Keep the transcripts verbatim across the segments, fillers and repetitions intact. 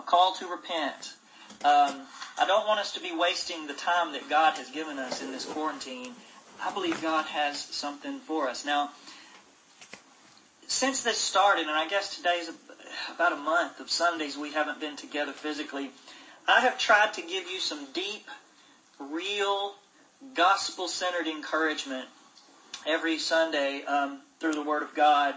call to repent. Um, I don't want us to be wasting the time that God has given us in this quarantine. I believe God has something for us. Now, since this started, and I guess today's about a month of Sundays we haven't been together physically, I have tried to give you some deep, real, gospel-centered encouragement every Sunday um, through the Word of God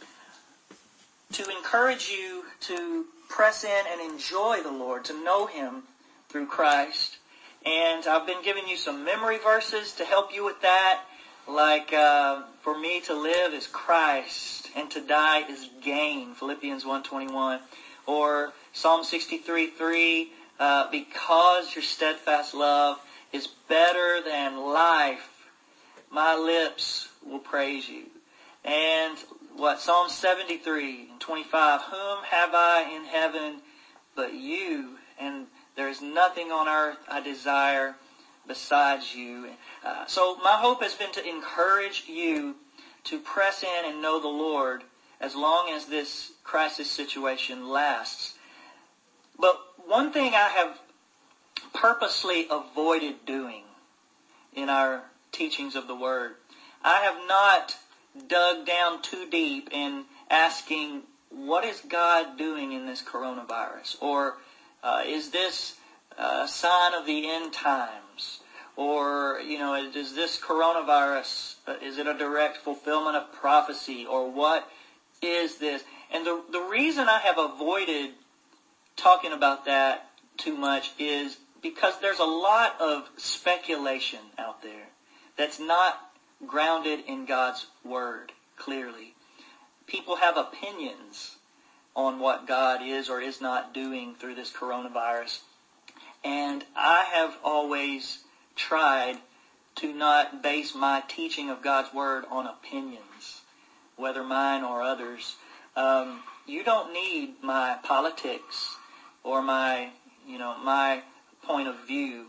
to encourage you to press in and enjoy the Lord, to know Him through Christ. And I've been giving you some memory verses to help you with that, like uh, for me to live is Christ and to die is gain, Philippians one twenty-one, or Psalm sixty-three three, uh, because your steadfast love is better than life, my lips will praise you. And what, Psalm seventy-three and twenty-five, whom have I in heaven but you, and there is nothing on earth I desire besides you. Uh, so my hope has been to encourage you to press in and know the Lord as long as this crisis situation lasts. But one thing I have purposely avoided doing in our teachings of the Word, I have not dug down too deep in asking, what is God doing in this coronavirus? Or uh, is this a sign of the end times? Or, you know, is this coronavirus, uh, is it a direct fulfillment of prophecy? Or what is this? And the, the reason I have avoided talking about that too much is because there's a lot of speculation out there that's not grounded in God's Word clearly. People have opinions on what God is or is not doing through this coronavirus. And I have always tried to not base my teaching of God's Word on opinions, whether mine or others. Um, you don't need my politics or my, you know, my point of view,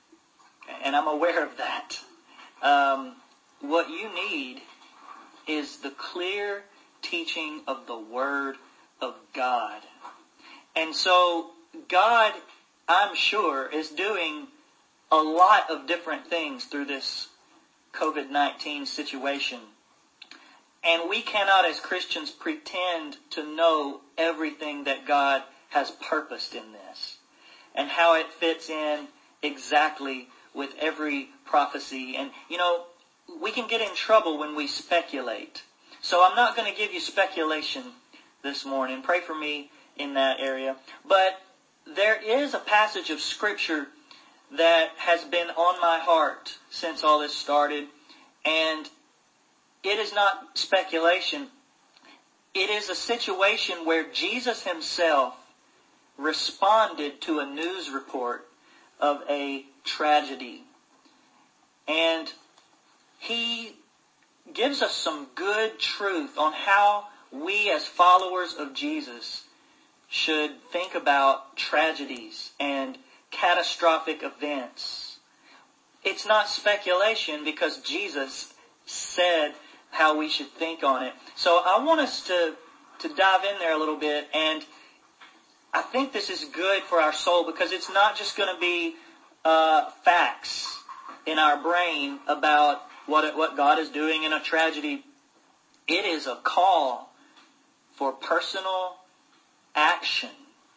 and I'm aware of that. Um, what you need is the clear teaching of the Word of God. And so God, I'm sure, is doing a lot of different things through this covid nineteen situation. And we cannot, as Christians, pretend to know everything that God has purposed in this and how it fits in exactly with every prophecy. And, you know, we can get in trouble when we speculate. So I'm not going to give you speculation this morning. Pray for me in that area. But there is a passage of Scripture that has been on my heart since all this started. And it is not speculation. It is a situation where Jesus Himself responded to a news report of a tragedy. And He gives us some good truth on how we as followers of Jesus should think about tragedies and catastrophic events. It's not speculation because Jesus said how we should think on it. So I want us to, to dive in there a little bit, and I think this is good for our soul because it's not just going to be uh, facts in our brain about what what God is doing in a tragedy. It is a call for personal action.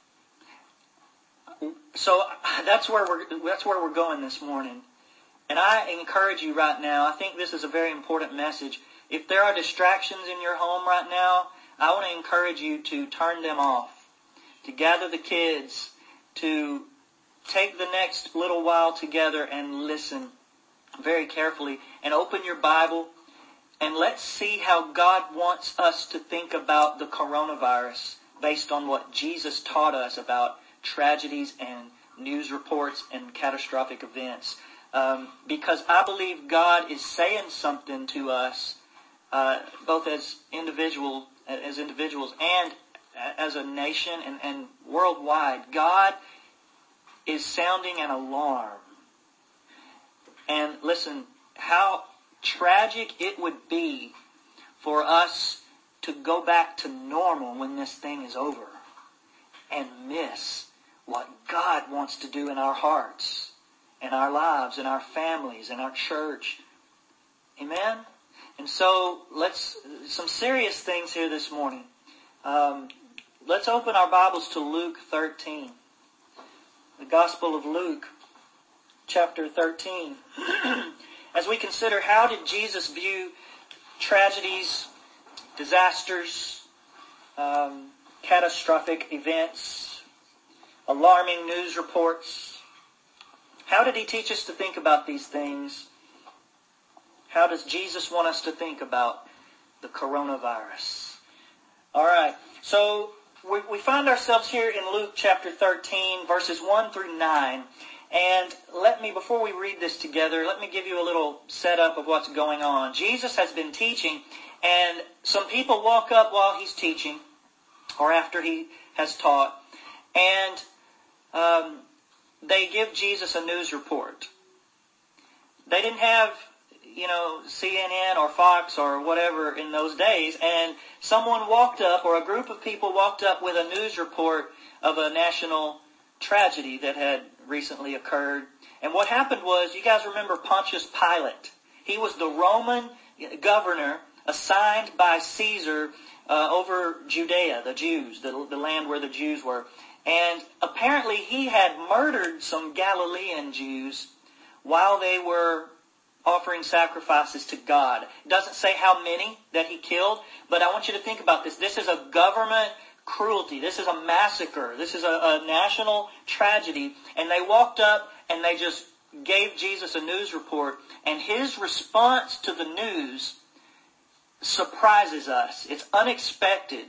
So that's where we're that's where we're going this morning. And I encourage you right now, I think this is a very important message. If there are distractions in your home right now, I want to encourage you to turn them off, to gather the kids, to take the next little while together and listen very carefully, and open your Bible, and let's see how God wants us to think about the coronavirus based on what Jesus taught us about tragedies and news reports and catastrophic events. Um, because I believe God is saying something to us, uh, both as individual, as individuals and as a nation and, and worldwide. God is sounding an alarm. And listen, how tragic it would be for us to go back to normal when this thing is over and miss what God wants to do in our hearts, in our lives, in our families, in our church. Amen? And so, let's, some serious things here this morning. Um, let's open our Bibles to Luke thirteen. The Gospel of Luke, chapter thirteen. As we consider how did Jesus view tragedies, disasters, um, catastrophic events, alarming news reports. How did He teach us to think about these things? How does Jesus want us to think about the coronavirus? All right, so we, we find ourselves here in Luke chapter thirteen, verses one through nine. And let me, before we read this together, let me give you a little setup of what's going on. Jesus has been teaching, and some people walk up while He's teaching, or after He has taught, and um, they give Jesus a news report. They didn't have, you know, C N N or Fox or whatever in those days, and someone walked up, or a group of people walked up with a news report of a national tragedy that had recently occurred. And what happened was, you guys remember Pontius Pilate. He was the Roman governor assigned by Caesar uh, over Judea, the Jews, the, the land where the Jews were. And apparently he had murdered some Galilean Jews while they were offering sacrifices to God. It doesn't say how many that he killed, but I want you to think about this. This is a government cruelty. This is a massacre. This is a, a national tragedy. And they walked up and they just gave Jesus a news report. And His response to the news surprises us. It's unexpected.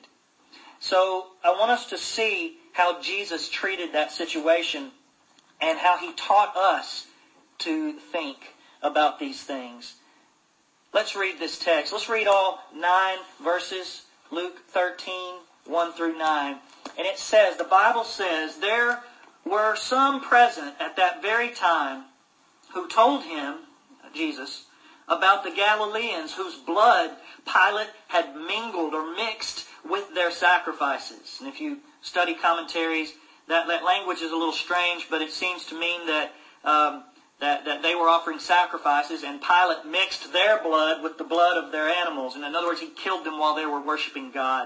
So I want us to see how Jesus treated that situation and how He taught us to think about these things. Let's read this text. Let's read all nine verses. Luke thirteen, one through nine. And it says, the Bible says, there were some present at that very time who told Him, Jesus, about the Galileans whose blood Pilate had mingled or mixed with their sacrifices. And if you study commentaries, that, that language is a little strange, but it seems to mean that, um, that, that they were offering sacrifices and Pilate mixed their blood with the blood of their animals. And in other words, he killed them while they were worshiping God.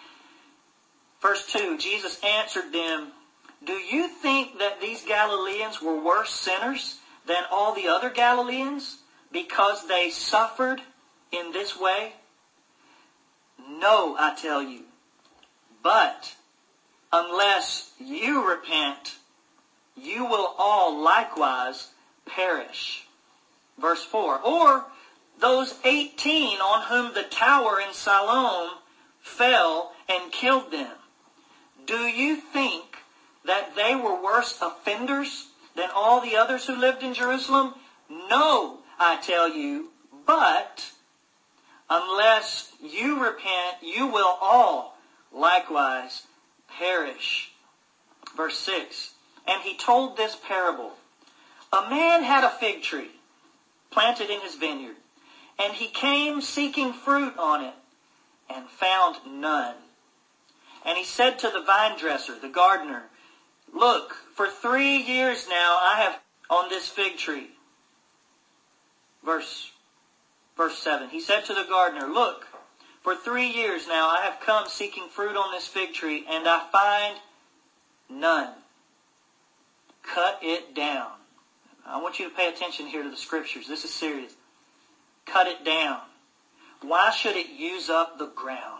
Verse two, Jesus answered them, do you think that these Galileans were worse sinners than all the other Galileans because they suffered in this way? No, I tell you. But unless you repent, you will all likewise perish. Verse four, or those eighteen on whom the tower in Siloam fell and killed them. Do you think that they were worse offenders than all the others who lived in Jerusalem? No, I tell you, but unless you repent, you will all likewise perish. Verse six, and He told this parable. A man had a fig tree planted in his vineyard, and he came seeking fruit on it, and found none. And he said to the vine dresser, the gardener, look, for three years now I have on this fig tree. Verse, verse seven. He said to the gardener, look, for three years now I have come seeking fruit on this fig tree, and I find none. Cut it down. I want you to pay attention here to the scriptures. This is serious. Cut it down. Why should it use up the ground?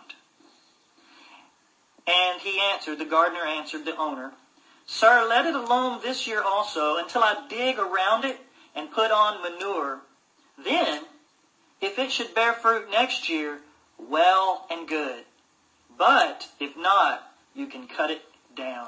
And he answered, the gardener answered the owner, Sir, let it alone this year also, until I dig around it and put on manure. Then, if it should bear fruit next year, well and good. But if not, you can cut it down.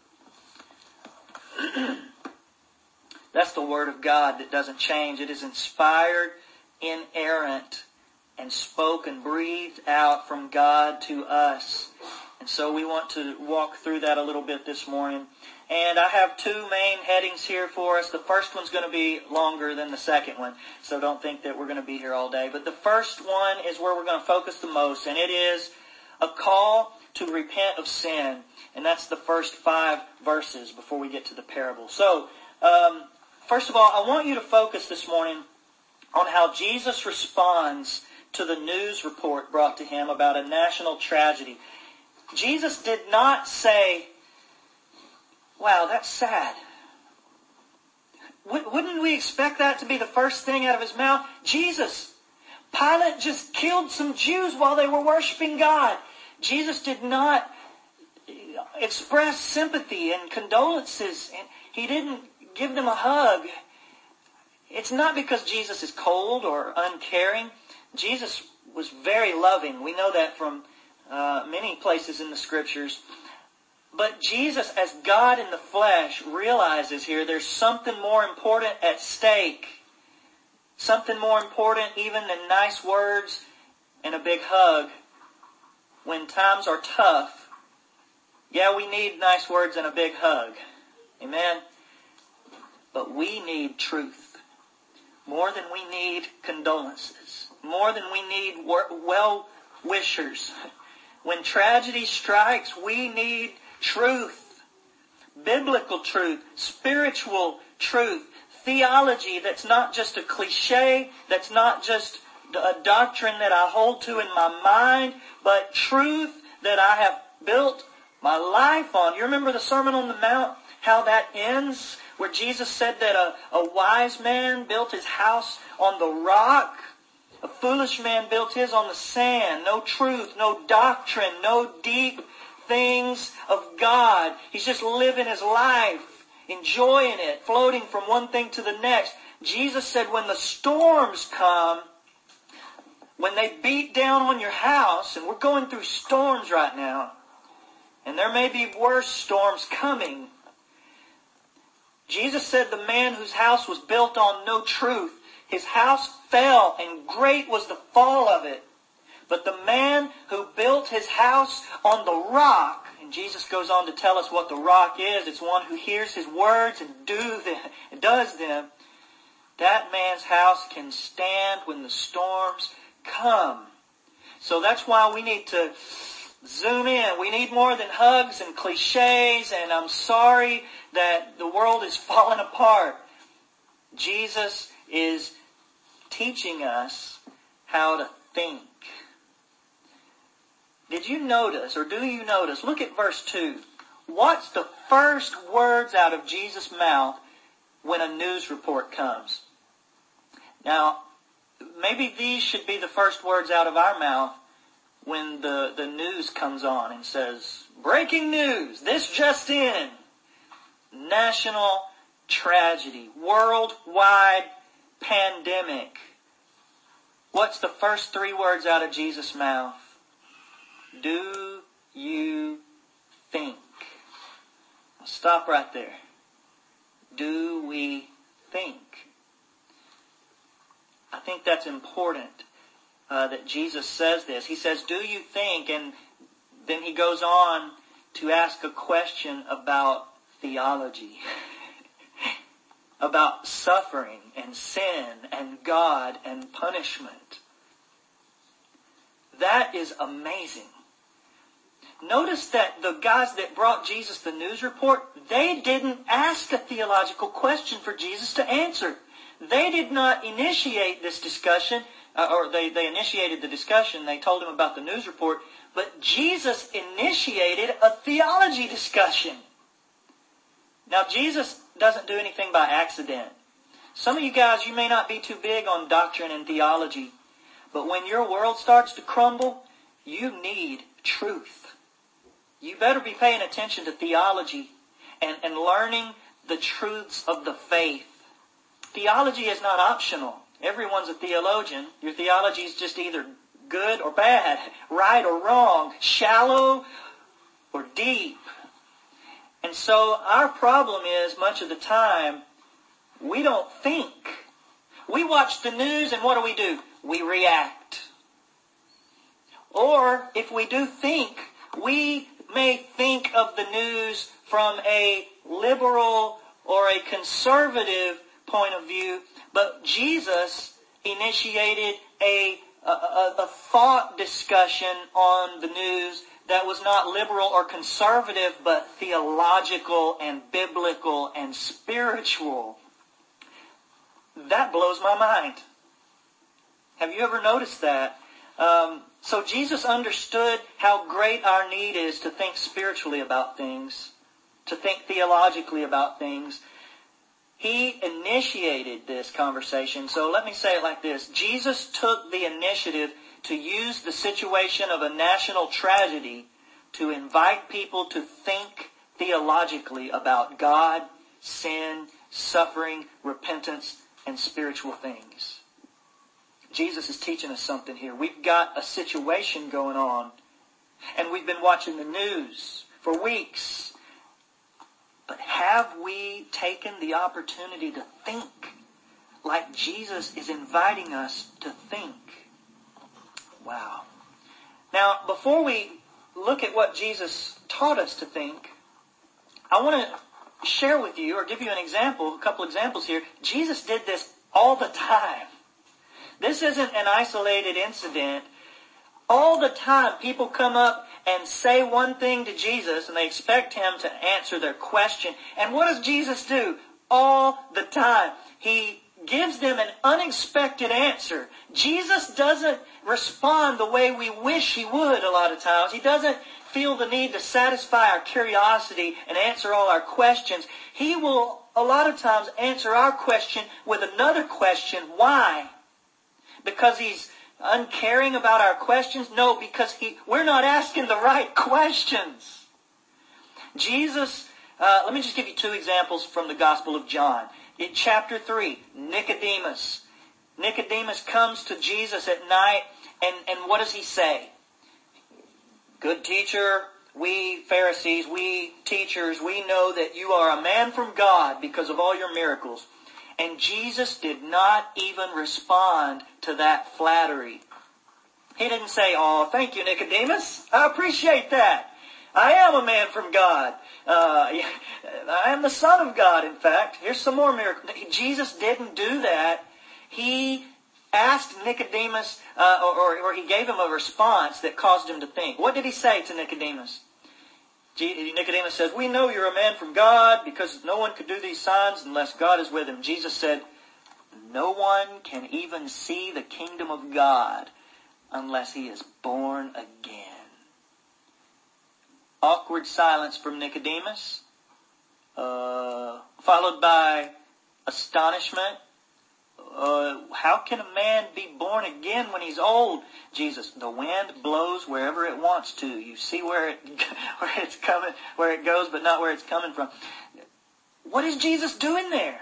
That's the Word of God that doesn't change. It is inspired, inerrant, and spoken, breathed out from God to us. And so we want to walk through that a little bit this morning. And I have two main headings here for us. The first one's going to be longer than the second one, so don't think that we're going to be here all day. But the first one is where we're going to focus the most, and it is a call to repent of sin. And that's the first five verses before we get to the parable. So, um, first of all, I want you to focus this morning on how Jesus responds to the news report brought to him about a national tragedy. Jesus did not say, wow, that's sad. Wouldn't we expect that to be the first thing out of his mouth? Jesus, Pilate just killed some Jews while they were worshiping God. Jesus did not express sympathy and condolences, and he didn't give them a hug. It's not because Jesus is cold or uncaring. Jesus was very loving. We know that from uh, many places in the Scriptures. But Jesus, as God in the flesh, realizes here there's something more important at stake. Something more important even than nice words and a big hug. When times are tough, yeah, we need nice words and a big hug. Amen? But we need truth. More than we need condolences. More than we need well-wishers. When tragedy strikes, we need truth, biblical truth, spiritual truth, theology that's not just a cliche, that's not just a doctrine that I hold to in my mind, but truth that I have built my life on. You remember the Sermon on the Mount, how that ends, where Jesus said that a, a wise man built his house on the rock, a foolish man built his on the sand. No truth, no doctrine, no deep things of God. He's just living his life, enjoying it, floating from one thing to the next. Jesus said when the storms come, when they beat down on your house, and we're going through storms right now, and there may be worse storms coming. Jesus said the man whose house was built on no truth, his house fell, and great was the fall of it. But the man who built his house on the rock, and Jesus goes on to tell us what the rock is, it's one who hears his words and do them, does them, that man's house can stand when the storms come. So that's why we need to zoom in. We need more than hugs and cliches, and I'm sorry that the world is falling apart. Jesus is teaching us how to think. Did you notice, or do you notice, look at verse two. What's the first words out of Jesus' mouth when a news report comes? Now, maybe these should be the first words out of our mouth when the, the news comes on and says, breaking news, this just in, national tragedy, worldwide pandemic. What's the first three words out of Jesus' mouth? Do you think? I'll stop right there. Do we think? I think that's important uh, that Jesus says this. He says, do you think? And then he goes on to ask a question about theology. About suffering and sin and God and punishment. That is amazing. Notice that the guys that brought Jesus the news report, they didn't ask a theological question for Jesus to answer. They did not initiate this discussion, uh, or they, they initiated the discussion. They told him about the news report. But Jesus initiated a theology discussion. Now, Jesus doesn't do anything by accident. Some of you guys, you may not be too big on doctrine and theology, but when your world starts to crumble, you need truth. You better be paying attention to theology and, and learning the truths of the faith. Theology is not optional. Everyone's a theologian. Your theology is just either good or bad, right or wrong, shallow or deep. And so our problem is, much of the time, we don't think. We watch the news and what do we do? We react. Or, if we do think, we may think of the news from a liberal or a conservative point of view, but Jesus initiated a a, a, a thought discussion on the news that was not liberal or conservative, but theological and biblical and spiritual. That blows my mind. Have you ever noticed that? Um, so Jesus understood how great our need is to think spiritually about things, to think theologically about things. He initiated this conversation. So let me say it like this. Jesus took the initiative to use the situation of a national tragedy to invite people to think theologically about God, sin, suffering, repentance, and spiritual things. Jesus is teaching us something here. We've got a situation going on, and we've been watching the news for weeks. But have we taken the opportunity to think like Jesus is inviting us to think? Wow. Now, before we look at what Jesus taught us to think, I want to share with you, or give you an example, a couple examples here. Jesus did this all the time. This isn't an isolated incident. All the time, people come up and say one thing to Jesus, and they expect Him to answer their question. And what does Jesus do? All the time, He gives them an unexpected answer. Jesus doesn't respond the way we wish He would a lot of times. He doesn't feel the need to satisfy our curiosity and answer all our questions. He will, a lot of times, answer our question with another question. Why? Because He's uncaring about our questions? No, because he, we're not asking the right questions. Jesus, uh, let me just give you two examples from the Gospel of John. In chapter three, Nicodemus. Nicodemus comes to Jesus at night, and, and what does he say? Good teacher, we Pharisees, we teachers, we know that you are a man from God because of all your miracles. And Jesus did not even respond to that flattery. He didn't say, "Oh, thank you, Nicodemus. I appreciate that. I am a man from God. Uh, I am the Son of God, in fact. Here's some more miracles." Jesus didn't do that. He asked Nicodemus, uh, or, or he gave him a response that caused him to think. What did he say to Nicodemus? Nicodemus says, "We know you're a man from God because no one could do these signs unless God is with him." Jesus said, "No one can even see the kingdom of God unless he is born again." Awkward silence from Nicodemus, uh, followed by astonishment. Uh, how can a man be born again when he's old? Jesus, "The wind blows wherever it wants to. You see where it where it's coming, where it goes, but not where it's coming from." What is Jesus doing there?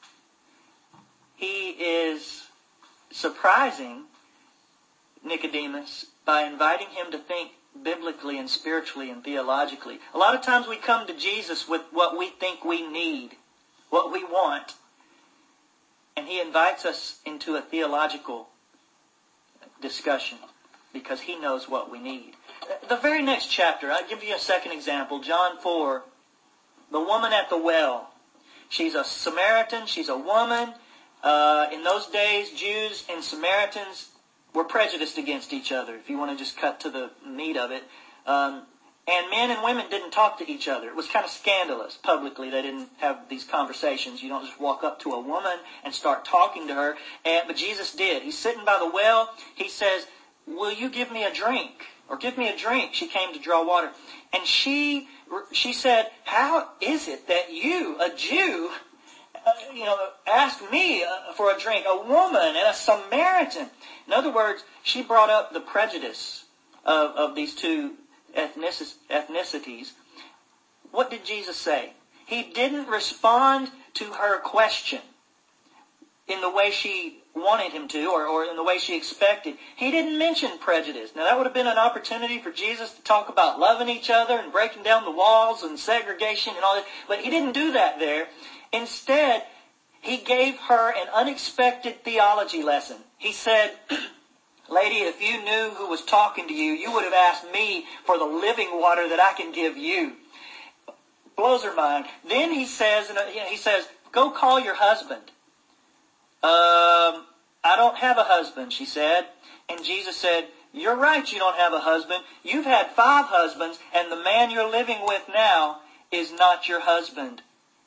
He is surprising Nicodemus by inviting him to think biblically and spiritually and theologically. A lot of times we come to Jesus with what we think we need, what we want. And He invites us into a theological discussion because He knows what we need. The very next chapter, I'll give you a second example. John four, the woman at the well. She's a Samaritan. She's a woman. Uh, in those days, Jews and Samaritans were prejudiced against each other, if you want to just cut to the meat of it. Um, And men and women didn't talk to each other. It was kind of scandalous publicly. They didn't have these conversations. You don't just walk up to a woman and start talking to her. And, but Jesus did. He's sitting by the well. He says, "Will you give me a drink?" Or "Give me a drink." She came to draw water. And she she said, "How is it that you, a Jew, uh, you know, ask me uh, for a drink? A woman and a Samaritan." In other words, she brought up the prejudice of, of these two ethnicities. What did Jesus say? He didn't respond to her question in the way she wanted him to, or, or in the way she expected. He didn't mention prejudice. Now that would have been an opportunity for Jesus to talk about loving each other and breaking down the walls and segregation and all that. But He didn't do that there. Instead, He gave her an unexpected theology lesson. He said, "Lady, if you knew who was talking to you, you would have asked me for the living water that I can give you." Blows her mind. Then he says, he says, "Go call your husband." Um, I don't have a husband, she said. And Jesus said, you're right, you don't have a husband. You've had five husbands, and the man you're living with now is not your husband.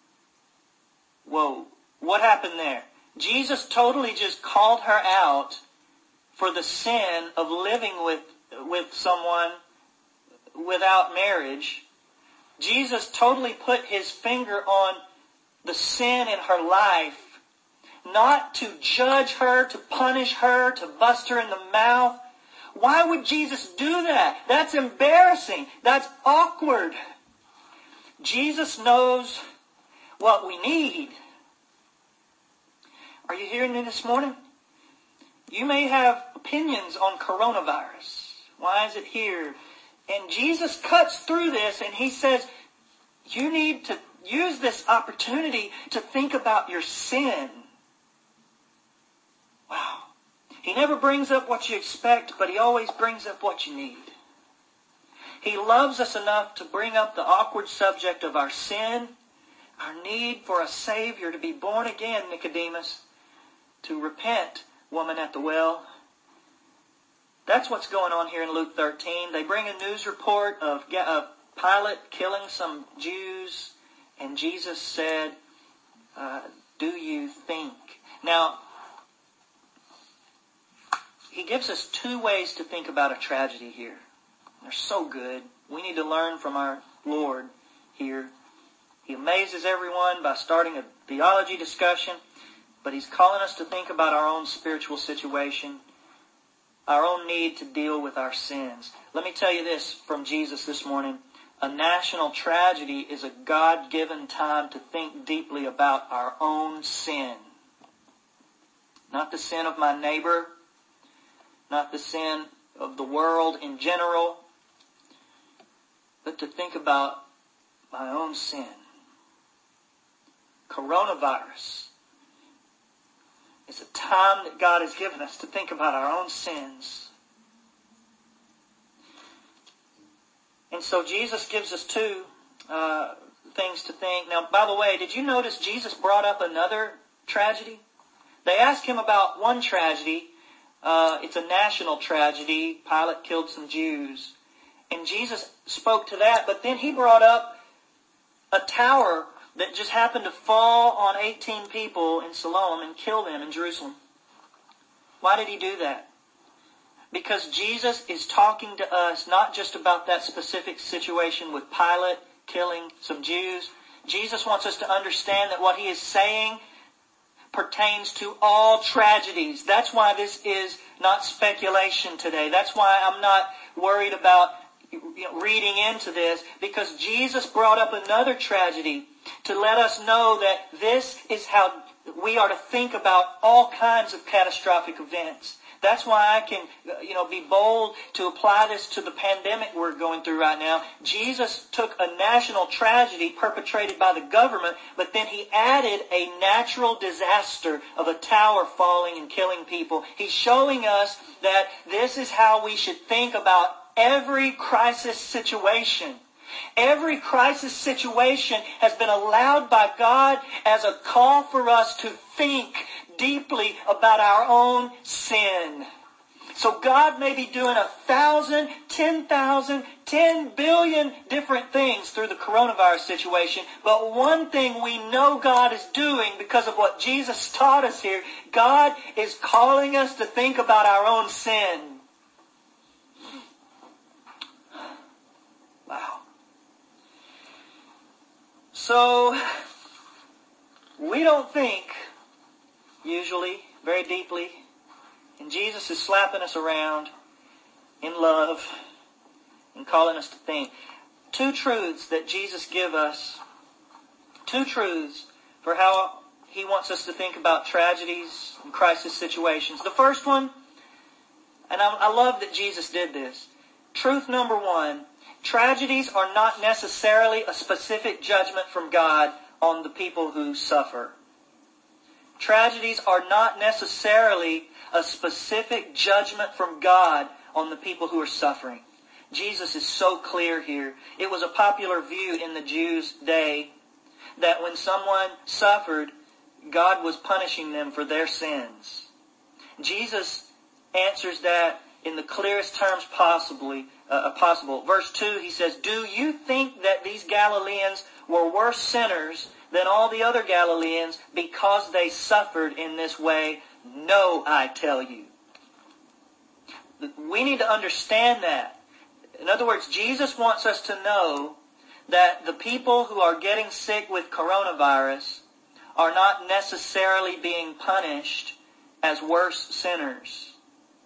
Whoa, what happened there? Jesus totally just called her out for the sin of living with, with someone without marriage. Jesus totally put his finger on the sin in her life, not to judge her, to punish her, to bust her in the mouth. Why would Jesus do that? That's embarrassing. That's awkward. Jesus knows what we need. Are you hearing me this morning? You may have opinions on coronavirus. Why is it here? And Jesus cuts through this and he says, you need to use this opportunity to think about your sin. Wow. He never brings up what you expect, but he always brings up what you need. He loves us enough to bring up the awkward subject of our sin, our need for a Savior, to be born again, Nicodemus, to repent, woman at the well. That's what's going on here in Luke thirteen. They bring a news report of Pilate killing some Jews, and Jesus said, uh, do you think? Now, he gives us two ways to think about a tragedy here. They're so good. We need to learn from our Lord here. He amazes everyone by starting a theology discussion, but he's calling us to think about our own spiritual situation, our own need to deal with our sins. Let me tell you this from Jesus this morning. A national tragedy is a God-given time to think deeply about our own sin. Not the sin of my neighbor, not the sin of the world in general, but to think about my own sin. Coronavirus is a time that God has given us to think about our own sins. And so Jesus gives us two uh, things to think. Now, by the way, did you notice Jesus brought up another tragedy? They asked him about one tragedy. Uh, it's a national tragedy. Pilate killed some Jews. And Jesus spoke to that, but then he brought up a tower that just happened to fall on eighteen people in Siloam and kill them in Jerusalem. Why did he do that? Because Jesus is talking to us not just about that specific situation with Pilate killing some Jews. Jesus wants us to understand that what he is saying pertains to all tragedies. That's why this is not speculation today. That's why I'm not worried about reading into this, because Jesus brought up another tragedy to let us know that this is how we are to think about all kinds of catastrophic events. That's why I can, you know, be bold to apply this to the pandemic we're going through right now. Jesus took a national tragedy perpetrated by the government, but then he added a natural disaster of a tower falling and killing people. He's showing us that this is how we should think about every crisis situation. Every crisis situation has been allowed by God as a call for us to think deeply about our own sin. So God may be doing a thousand, ten thousand, ten billion different things through the coronavirus situation, but one thing we know God is doing because of what Jesus taught us here, God is calling us to think about our own sin. Wow. So, we don't think, usually, very deeply, and Jesus is slapping us around in love and calling us to think. Two truths that Jesus gives us, two truths for how he wants us to think about tragedies and crisis situations. The first one, and I, I love that Jesus did this. Truth number one, tragedies are not necessarily a specific judgment from God on the people who suffer. Tragedies are not necessarily a specific judgment from God on the people who are suffering. Jesus is so clear here. It was a popular view in the Jews' day that when someone suffered, God was punishing them for their sins. Jesus answers that in the clearest terms possibly, uh, possible. Verse two, he says, "Do you think that these Galileans were worse sinners than all the other Galileans because they suffered in this way? No, I tell you." We need to understand that. In other words, Jesus wants us to know that the people who are getting sick with coronavirus are not necessarily being punished as worse sinners.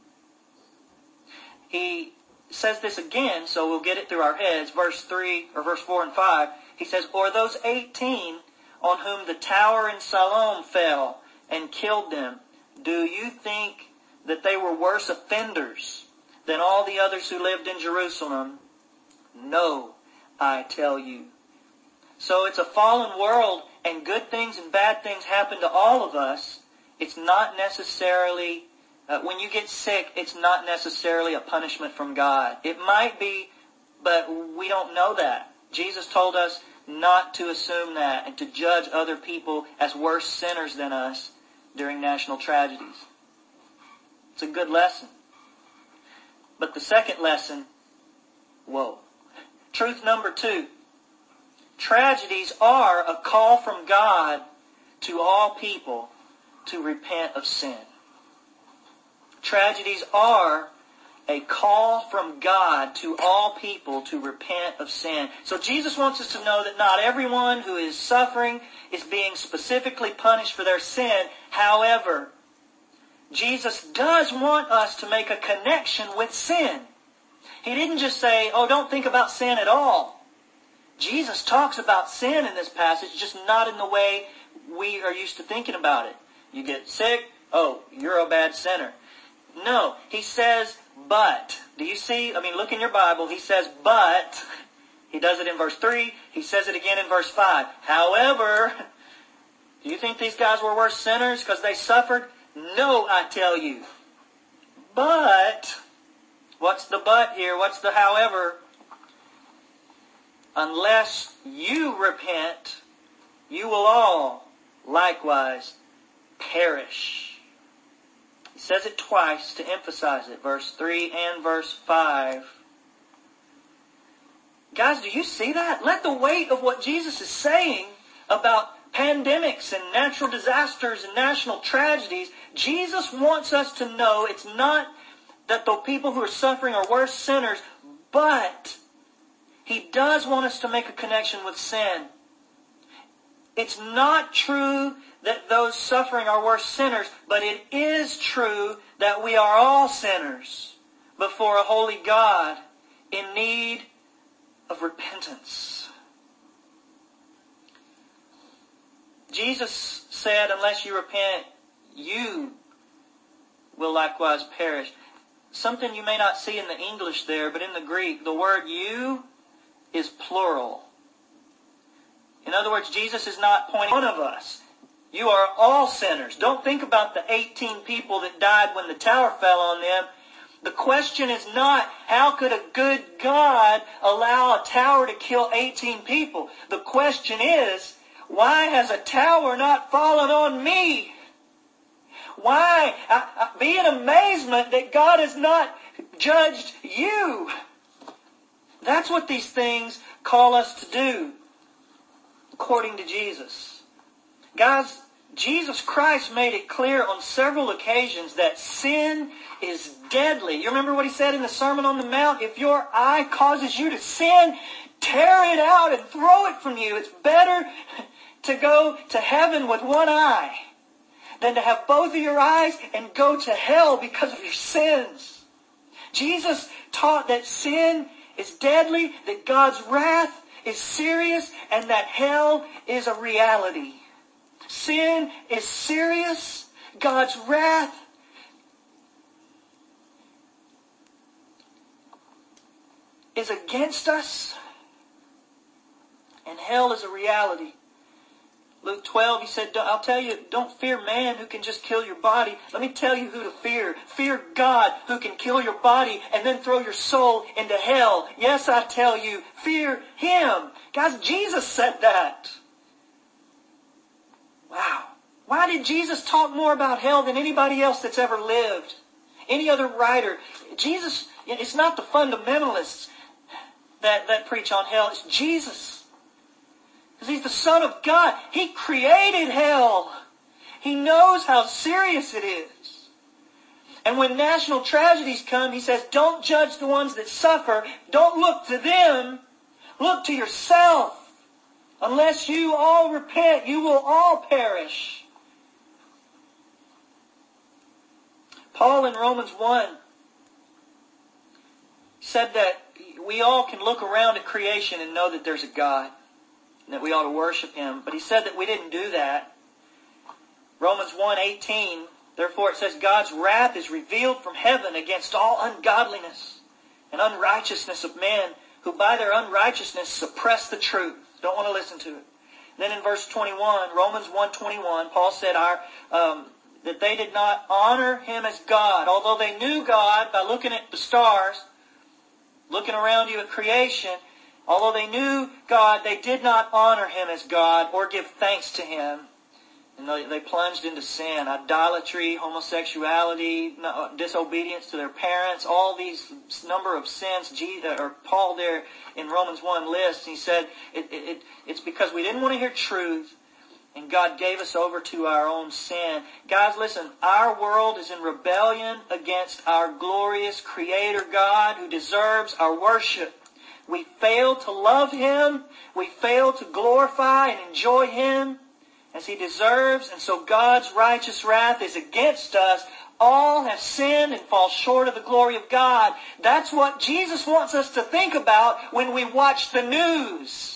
He says this again, so we'll get it through our heads. Verse three, or verse four and five, he says, "Or those eighteen on whom the tower in Siloam fell and killed them, do you think that they were worse offenders than all the others who lived in Jerusalem? No, I tell you." So it's a fallen world, and good things and bad things happen to all of us. It's not necessarily, uh, when you get sick, it's not necessarily a punishment from God. It might be, but we don't know that. Jesus told us not to assume that and to judge other people as worse sinners than us during national tragedies. It's a good lesson. But the second lesson, whoa. Truth number two. Tragedies are a call from God to all people to repent of sin. Tragedies are a call from God to all people to repent of sin. So Jesus wants us to know that not everyone who is suffering is being specifically punished for their sin. However, Jesus does want us to make a connection with sin. He didn't just say, oh, don't think about sin at all. Jesus talks about sin in this passage, just not in the way we are used to thinking about it. You get sick, oh, you're a bad sinner. No, he says, but. Do you see? I mean, look in your Bible. He says, but. He does it in verse three. He says it again in verse five. However, do you think these guys were worse sinners because they suffered? No, I tell you. But, what's the but here? What's the however? Unless you repent, you will all likewise perish. He says it twice to emphasize it. Verse three and verse five. Guys, do you see that? Let the weight of what Jesus is saying about pandemics and natural disasters and national tragedies, Jesus wants us to know it's not that the people who are suffering are worse sinners, but He does want us to make a connection with sin. It's not true that those suffering are worse sinners, but it is true that we are all sinners before a holy God in need of repentance. Jesus said, unless you repent, you will likewise perish. Something you may not see in the English there, but in the Greek, the word you is plural. In other words, Jesus is not pointing at one of us. You are all sinners. Don't think about the eighteen people that died when the tower fell on them. The question is not, how could a good God allow a tower to kill eighteen people? The question is, why has a tower not fallen on me? Why? I, I, be in amazement that God has not judged you. That's what these things call us to do, according to Jesus. Guys, Jesus Christ made it clear on several occasions that sin is deadly. You remember what He said in the Sermon on the Mount? If your eye causes you to sin, tear it out and throw it from you. It's better to go to heaven with one eye than to have both of your eyes and go to hell because of your sins. Jesus taught that sin is deadly, that God's wrath is serious, and that hell is a reality. Sin is serious. God's wrath is against us. And hell is a reality. Luke twelve, He said, I'll tell you, don't fear man who can just kill your body. Let me tell you who to fear. Fear God who can kill your body and then throw your soul into hell. Yes, I tell you, fear Him. Guys, Jesus said that. Wow. Why did Jesus talk more about hell than anybody else that's ever lived? Any other writer? Jesus, it's not the fundamentalists that, that preach on hell. It's Jesus. Because He's the Son of God. He created hell. He knows how serious it is. And when national tragedies come, He says, don't judge the ones that suffer. Don't look to them. Look to yourself. Unless you all repent, you will all perish. Paul in Romans one said that we all can look around at creation and know that there's a God, and that we ought to worship Him. But he said that we didn't do that. Romans one eighteen, therefore it says, God's wrath is revealed from heaven against all ungodliness and unrighteousness of men, who by their unrighteousness suppress the truth. Don't want to listen to it. Then in verse twenty-one, Romans one twenty-one, Paul said our um, that they did not honor Him as God. Although they knew God by looking at the stars, looking around you at creation, although they knew God, they did not honor Him as God or give thanks to Him. And they, they plunged into sin, idolatry, homosexuality, disobedience to their parents, all these number of sins. Jesus, or Paul there in Romans one lists, he said it, it, it's because we didn't want to hear truth, and God gave us over to our own sin. Guys, listen, our world is in rebellion against our glorious Creator God who deserves our worship. We fail to love Him. We fail to glorify and enjoy Him as He deserves, and so God's righteous wrath is against us. All have sinned and fall short of the glory of God. That's what Jesus wants us to think about when we watch the news.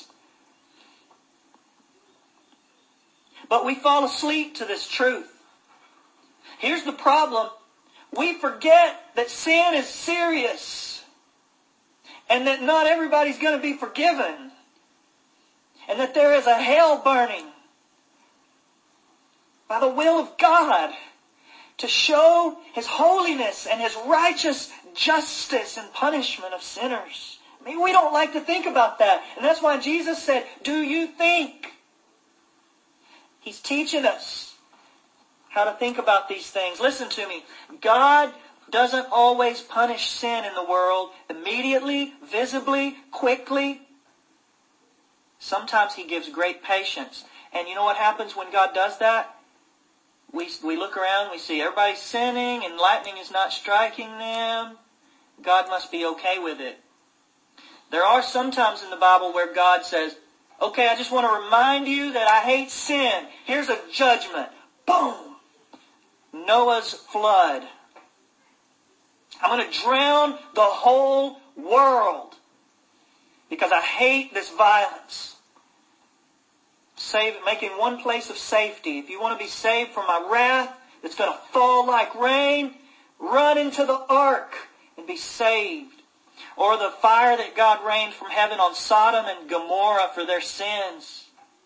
But we fall asleep to this truth. Here's the problem. We forget that sin is serious, and that not everybody's going to be forgiven, and that there is a hell burning by the will of God to show His holiness and His righteous justice and punishment of sinners. I mean, we don't like to think about that. And that's why Jesus said, do you think? He's teaching us how to think about these things. Listen to me. God doesn't always punish sin in the world immediately, visibly, quickly. Sometimes He gives great patience. And you know what happens when God does that? We, we look around, we see everybody sinning, and lightning is not striking them. God must be okay with it. There are some times in the Bible where God says, okay, I just want to remind you that I hate sin. Here's a judgment. Boom! Noah's flood. I'm going to drown the whole world because I hate this violence. Save, making one place of safety. If you want to be saved from my wrath that's going to fall like rain, run into the ark and be saved. Or the fire that God rained from heaven on Sodom and Gomorrah for their sins.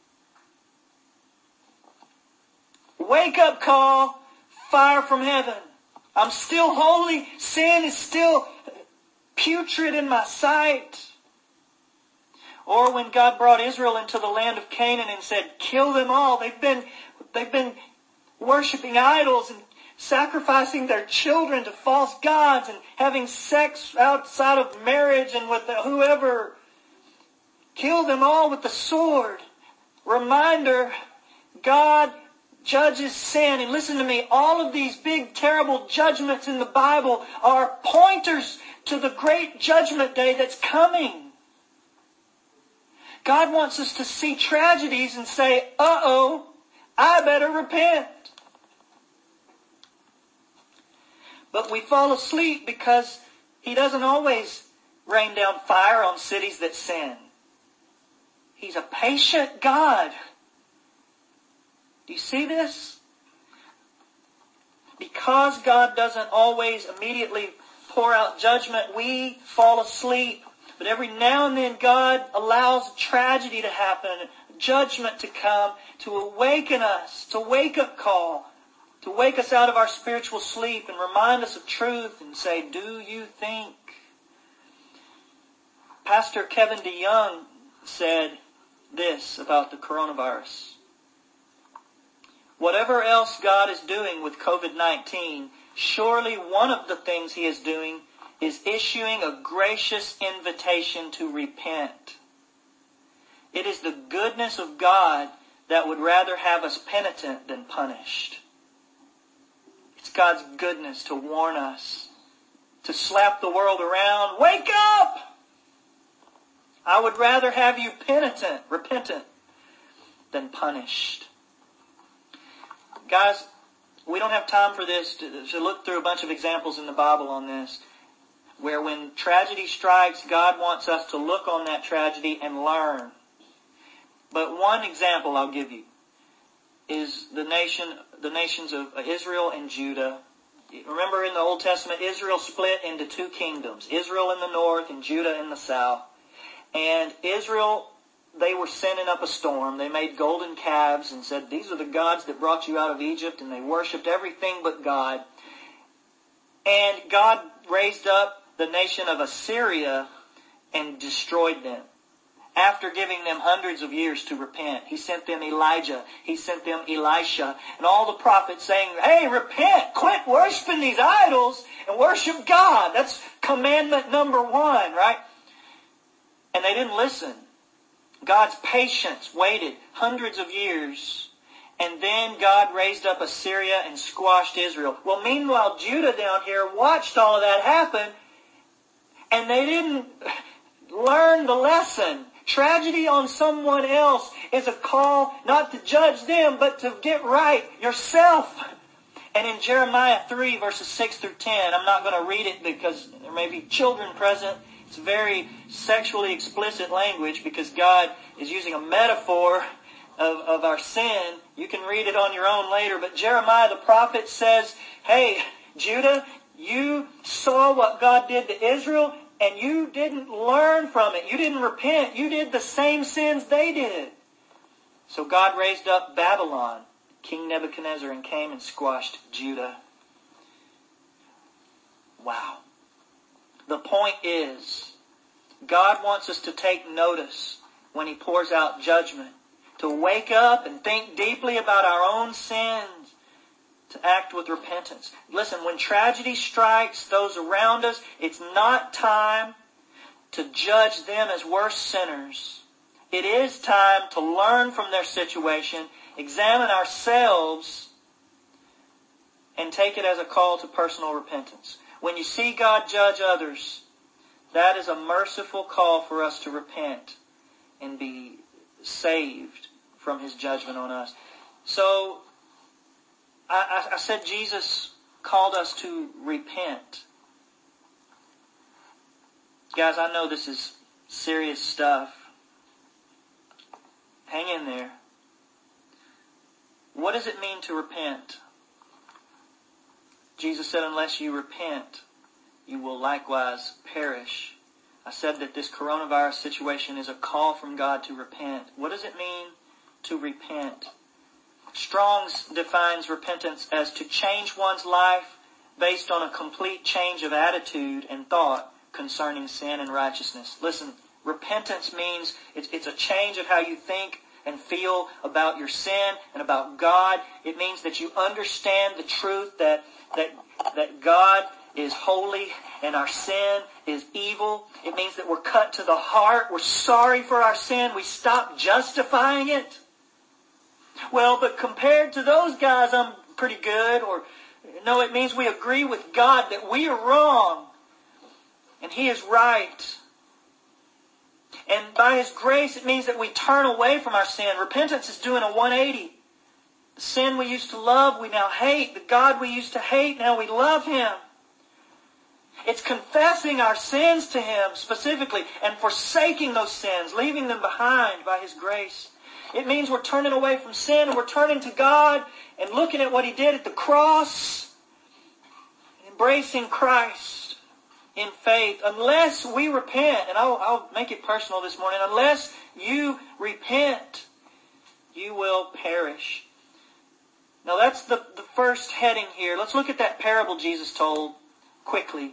Wake up call, fire from heaven. I'm still holy. Sin is still putrid in my sight. Or when God brought Israel into the land of Canaan and said, kill them all. They've been, they've been worshiping idols and sacrificing their children to false gods and having sex outside of marriage and with whoever. Kill them all with the sword. Reminder, God judges sin. And listen to me, all of these big terrible judgments in the Bible are pointers to the great judgment day that's coming. God wants us to see tragedies and say, uh-oh, I better repent. But we fall asleep because He doesn't always rain down fire on cities that sin. He's a patient God. Do you see this? Because God doesn't always immediately pour out judgment, we fall asleep. But every now and then God allows tragedy to happen, judgment to come, to awaken us, to wake up call, to wake us out of our spiritual sleep and remind us of truth and say, do you think? Pastor Kevin DeYoung said this about the coronavirus. whatever else God is doing with covid nineteen, surely one of the things He is doing is issuing a gracious invitation to repent. It is the goodness of God that would rather have us penitent than punished. It's God's goodness to warn us, to slap the world around. Wake up! I would rather have you penitent, repentant, than punished. Guys, we don't have time for this to, to look through a bunch of examples in the Bible on this, where when tragedy strikes, God wants us to look on that tragedy and learn. But one example I'll give you is the nation, the nations of Israel and Judah. Remember in the Old Testament, Israel split into two kingdoms, Israel in the north and Judah in the south. And Israel, they were sending up a storm. They made golden calves and said, these are the gods that brought you out of Egypt, and they worshipped everything but God. And God raised up the nation of Assyria and destroyed them. After giving them hundreds of years to repent, He sent them Elijah, He sent them Elisha, and all the prophets saying, hey, repent, quit worshiping these idols and worship God. That's commandment number one, right? And they didn't listen. God's patience waited hundreds of years, and then God raised up Assyria and squashed Israel. Well, meanwhile, Judah down here watched all of that happen, and they didn't learn the lesson. Tragedy on someone else is a call not to judge them, but to get right yourself. And in Jeremiah three, verses six through ten, I'm not going to read it because there may be children present. It's very sexually explicit language because God is using a metaphor of, of our sin. You can read it on your own later. But Jeremiah the prophet says, hey, Judah, you saw what God did to Israel, and you didn't learn from it. You didn't repent. You did the same sins they did. So God raised up Babylon, King Nebuchadnezzar, and came and squashed Judah. Wow. The point is, God wants us to take notice when He pours out judgment, to wake up and think deeply about our own sins, to act with repentance. Listen, when tragedy strikes those around us, it's not time to judge them as worse sinners. It is time to learn from their situation, examine ourselves, and take it as a call to personal repentance. When you see God judge others, that is a merciful call for us to repent and be saved from His judgment on us. So, I, I said Jesus called us to repent. Guys, I know this is serious stuff. Hang in there. What does it mean to repent? Jesus said, unless you repent, you will likewise perish. I said that this coronavirus situation is a call from God to repent. What does it mean to repent? Strong's defines repentance as to change one's life based on a complete change of attitude and thought concerning sin and righteousness. Listen, repentance means it's, it's a change of how you think and feel about your sin and about God. It means that you understand the truth that that that God is holy and our sin is evil. It means that we're cut to the heart. We're sorry for our sin. We stop justifying it. Well, but compared to those guys, I'm pretty good. Or no, it means we agree with God that we are wrong and He is right. And by His grace, it means that we turn away from our sin. Repentance is doing a one eighty. The sin we used to love, we now hate. The God we used to hate, now we love Him. It's confessing our sins to Him specifically and forsaking those sins, leaving them behind by His grace. It means we're turning away from sin and we're turning to God and looking at what He did at the cross, embracing Christ in faith. Unless we repent, and I'll, I'll make it personal this morning, unless you repent, you will perish. Now that's the, the first heading here. Let's look at that parable Jesus told quickly.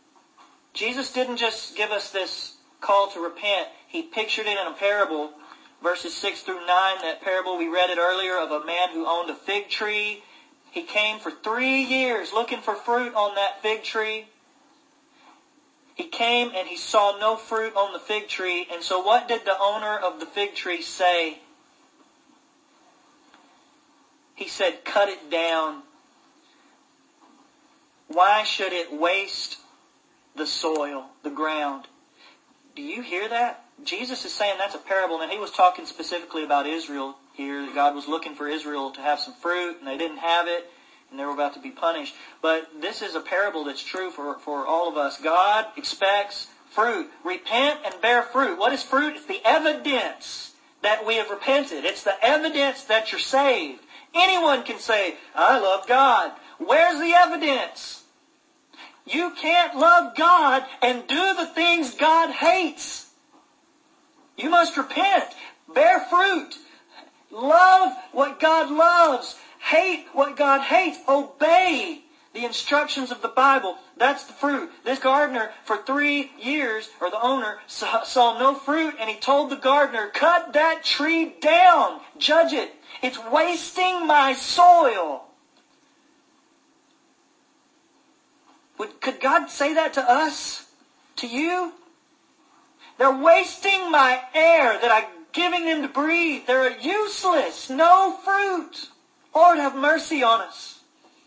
Jesus didn't just give us this call to repent. He pictured it in a parable verses six through nine, that parable we read it earlier of a man who owned a fig tree. He came for three years looking for fruit on that fig tree. He came and he saw no fruit on the fig tree. And so what did the owner of the fig tree say? He said, cut it down. Why should it waste the soil, the ground? Do you hear that? Jesus is saying that's a parable. Now he was talking specifically about Israel here. That God was looking for Israel to have some fruit and they didn't have it. And they were about to be punished. But this is a parable that's true for, for all of us. God expects fruit. Repent and bear fruit. What is fruit? It's the evidence that we have repented. It's the evidence that you're saved. Anyone can say, I love God. Where's the evidence? You can't love God and do the things God hates. You must repent. Bear fruit. Love what God loves. Hate what God hates. Obey the instructions of the Bible. That's the fruit. This gardener, for three years, or the owner, saw, saw no fruit, and he told the gardener, cut that tree down. Judge it. It's wasting my soil. Would, could God say that to us? To you? They're wasting my air that I'm giving them to breathe. They're useless. No fruit. Lord, have mercy on us.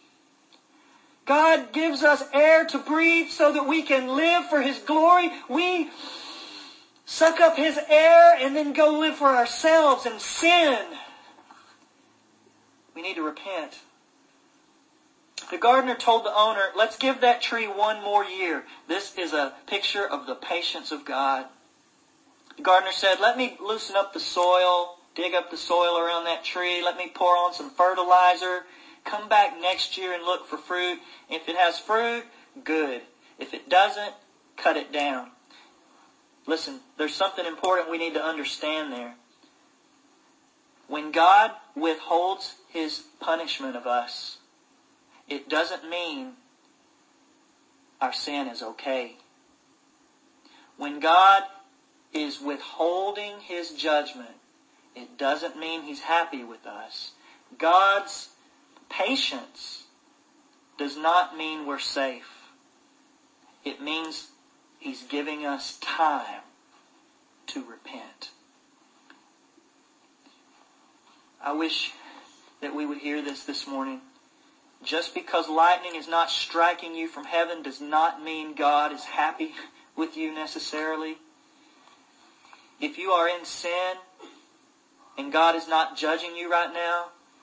God gives us air to breathe so that we can live for His glory. We suck up His air and then go live for ourselves and sin. We need to repent. The gardener told the owner, let's give that tree one more year. This is a picture of the patience of God. The gardener said, let me loosen up the soil, dig up the soil around that tree, let me pour on some fertilizer, come back next year and look for fruit. If it has fruit, good. If it doesn't, cut it down. Listen, there's something important we need to understand there. When God withholds His punishment of us, it doesn't mean our sin is okay. When God is withholding His judgment, it doesn't mean He's happy with us. God's patience does not mean we're safe. It means He's giving us time to repent. I wish that we would hear this this morning. Just because lightning is not striking you from heaven does not mean God is happy with you necessarily. If you are in sin and God is not judging you right now,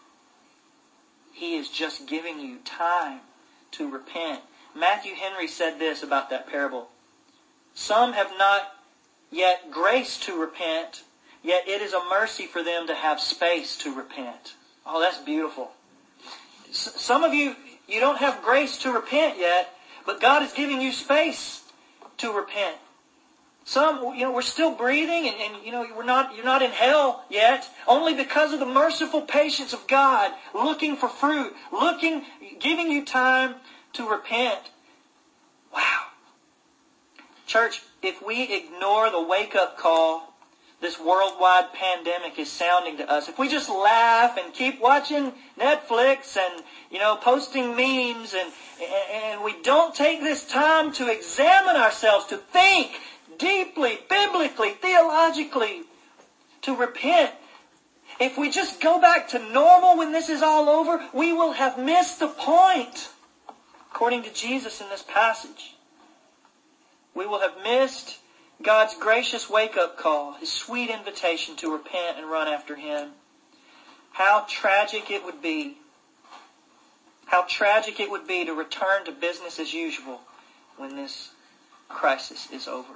He is just giving you time to repent. Matthew Henry said this about that parable. Some have not yet grace to repent, yet it is a mercy for them to have space to repent. Oh, that's beautiful. Some of you, you don't have grace to repent yet, but God is giving you space to repent. Some, you know, we're still breathing and, and you know, we're not, you're not in hell yet, only because of the merciful patience of God, looking for fruit, looking, giving you time to repent. Wow. Church, if we ignore the wake-up call this worldwide pandemic is sounding to us, if we just laugh and keep watching Netflix and, you know, posting memes and, and we don't take this time to examine ourselves, to think deeply, biblically, theologically, to repent, if we just go back to normal when this is all over, we will have missed the point, according to Jesus in this passage. We will have missed God's gracious wake-up call, His sweet invitation to repent and run after Him. How tragic it would be, how tragic it would be to return to business as usual when this crisis is over.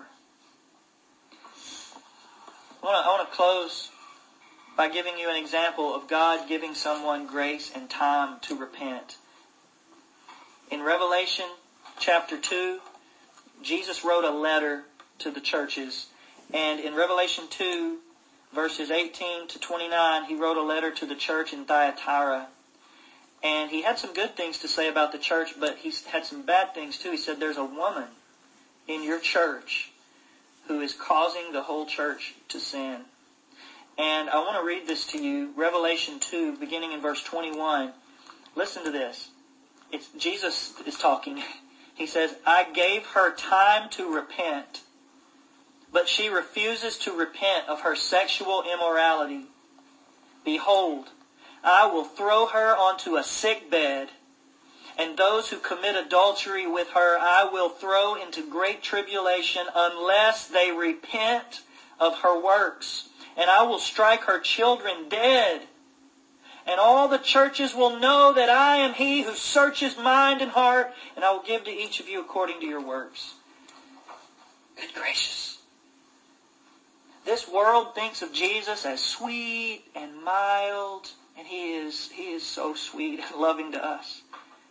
I want to, I want to close by giving you an example of God giving someone grace and time to repent. In Revelation chapter two, Jesus wrote a letter to the churches. And in Revelation two, verses eighteen to twenty-nine, He wrote a letter to the church in Thyatira. And He had some good things to say about the church, but He had some bad things too. He said, there's a woman in your church who is causing the whole church to sin. And I want to read this to you, Revelation two, beginning in verse twenty-one. Listen to this. It's Jesus is talking. He says, I gave her time to repent, but she refuses to repent of her sexual immorality. Behold, I will throw her onto a sick bed, and those who commit adultery with her I will throw into great tribulation unless they repent of her works. And I will strike her children dead. And all the churches will know that I am He who searches mind and heart, and I will give to each of you according to your works. Good gracious. This world thinks of Jesus as sweet and mild, and He is, He is so sweet and loving to us.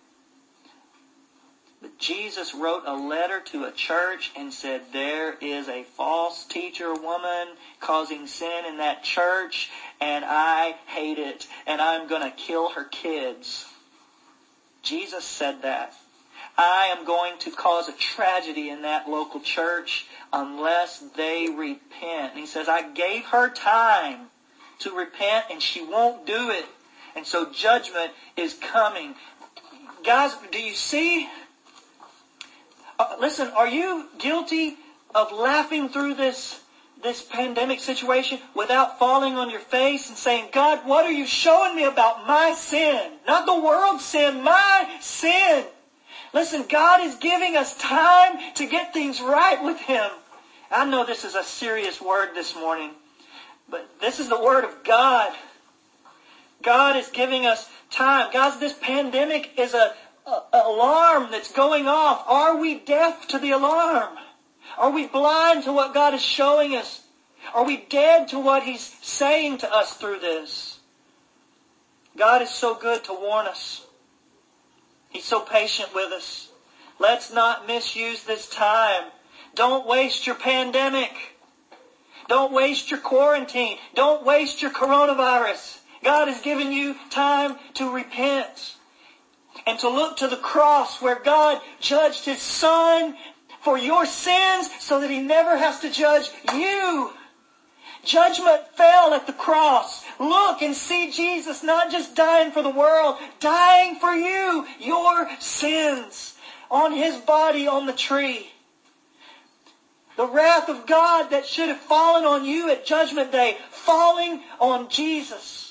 But Jesus wrote a letter to a church and said, there is a false teacher woman causing sin in that church, and I hate it, and I'm going to kill her kids. Jesus said that. I am going to cause a tragedy in that local church unless they repent. And He says, I gave her time to repent, and she won't do it. And so judgment is coming. Guys, do you see? Uh, listen, are you guilty of laughing through this, this pandemic situation without falling on your face and saying, God, what are you showing me about my sin? Not the world's sin, my sin. Listen, God is giving us time to get things right with Him. I know this is a serious word this morning, but this is the Word of God. God is giving us time. Guys, this pandemic is a alarm that's going off. Are we deaf to the alarm? Are we blind to what God is showing us? Are we dead to what He's saying to us through this? God is so good to warn us. He's so patient with us. Let's not misuse this time. Don't waste your pandemic. Don't waste your quarantine. Don't waste your coronavirus. God has given you time to repent. And to look to the cross where God judged His Son for your sins so that He never has to judge you. Judgment fell at the cross. Look and see Jesus not just dying for the world, dying for you, your sins, on His body on the tree. The wrath of God that should have fallen on you at Judgment Day, falling on Jesus.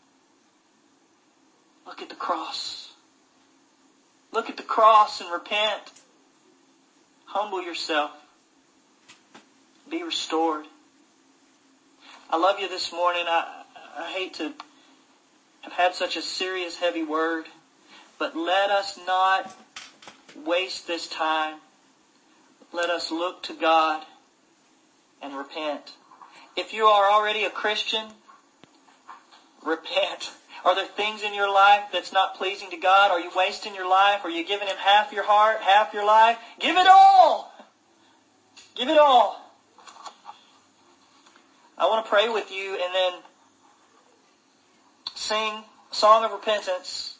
Look at the cross. Look at the cross and repent. Humble yourself. Be restored. I love you this morning. I, I hate to have had such a serious, heavy word, but let us not waste this time. Let us look to God and repent. If you are already a Christian, repent. Are there things in your life that's not pleasing to God? Are you wasting your life? Are you giving Him half your heart, half your life? Give it all! Give it all. I want to pray with you and then sing a song of repentance.